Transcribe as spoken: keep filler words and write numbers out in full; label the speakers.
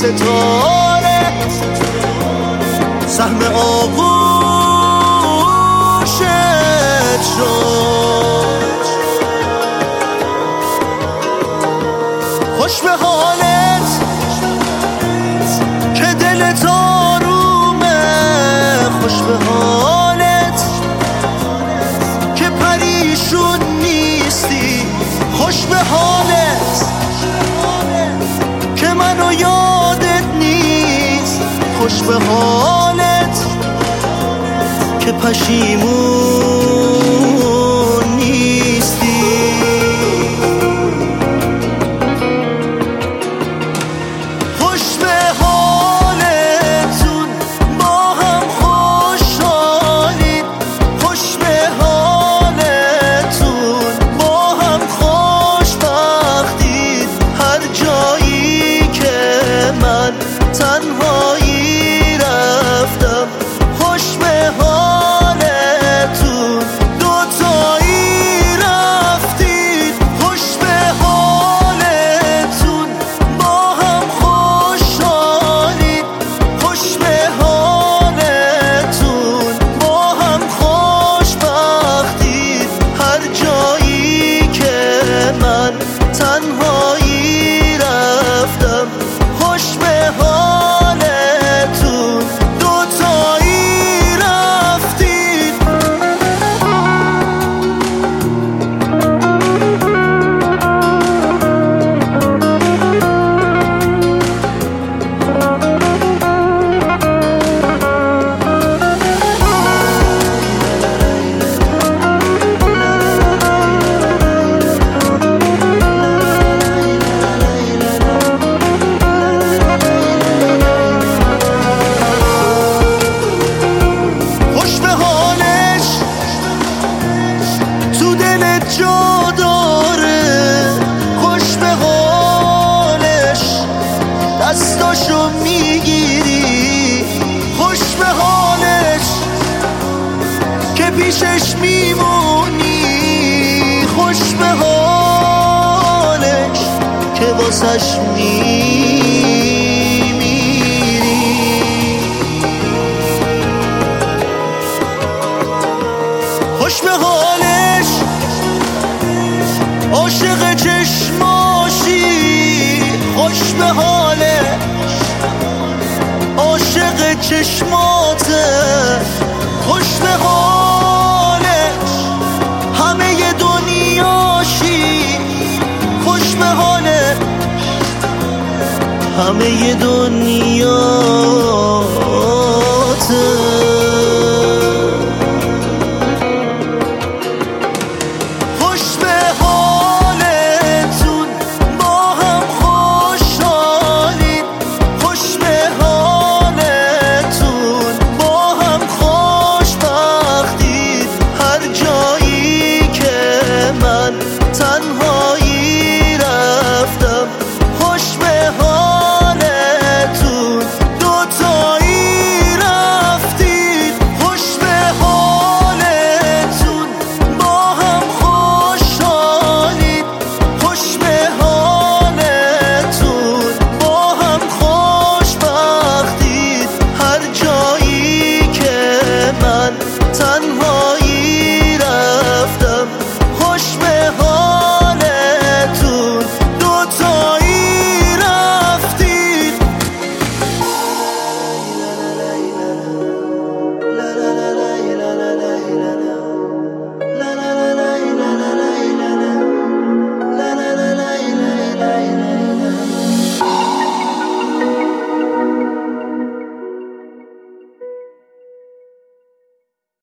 Speaker 1: ستاره سهم آغوشت شد. خوش به حالت که دلت آرومه، خوش به حالت که پریشون نیستی، خوش به حالت که منو یادت نیست، خوش به حالت که پشیمون نیستی. خوش به حالتون با هم خوشحالید، خوش به حالتون با هم خوشبختید. هر جایی که من تنهایی رفتم، خوش به حالتون دوتایی رفتید، خوش به حالتون با هم خوشحالید، خوش به حالتون با هم خوشبختید. هر جایی که من تنهایی رفتم، خوش به حالتون دوتایی رفتید. خوش به حالش تو دلت جا داره، خوش به حالش دستاشو میگیری، خوش به حالش که پیشش میمونی، خوش به حالش که واسش میمیری. خوش به حالش عاشق چشماشی، خوش به حالش عاشق چشماته، خوش به حالش همه دنیاشی، خوش به حالش همه دنیاته.